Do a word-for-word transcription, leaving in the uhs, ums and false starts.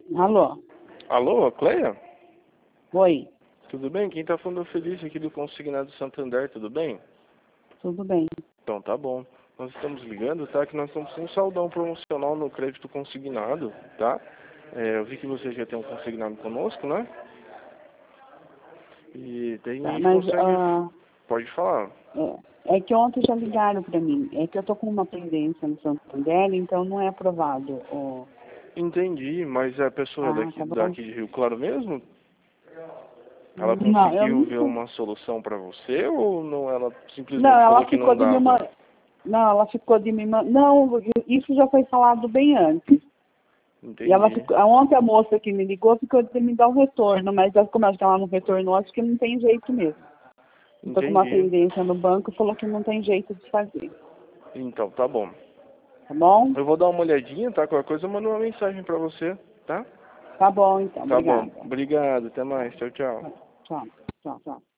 Alô? Alô, Cleia? Oi, Tudo bem? Quem tá falando é o Felício aqui do Consignado Santander, tudo bem? tudo bem. Então tá bom. Nós estamos ligando, tá? Que nós estamos com um saldão promocional no crédito consignado, tá? É, eu vi que você já tem um consignado conosco, né? E daí a Tá, gente mas consegue... ah, Pode falar. é, é que ontem já ligaram para mim. É que eu tô com uma pendência no Santander, então não é aprovado. O... Entendi, mas a pessoa Ah, daqui, tá bom. daqui de Rio Claro mesmo? Ela Não, eu conseguiu não ver sei. uma solução pra você ou não? Ela Não, simplesmente ela falou que ficou não de me dava? ma- Não, ela ficou de me ma- Não, isso já foi falado bem antes. E ela Entendi, ficou... Ontem a moça que me ligou ficou de me dar um retorno, mas como acho que ela não retornou, acho que não tem jeito mesmo. Estou com uma entendi. pendência no banco, falou que não tem jeito de fazer. Então tá bom. Tá bom? Eu vou dar uma olhadinha, tá? Qualquer coisa eu mando uma mensagem pra você, tá? Tá bom, então. Tá bom. Obrigada. Obrigado. Até mais. Tchau, tchau. Tchau, tchau, tchau.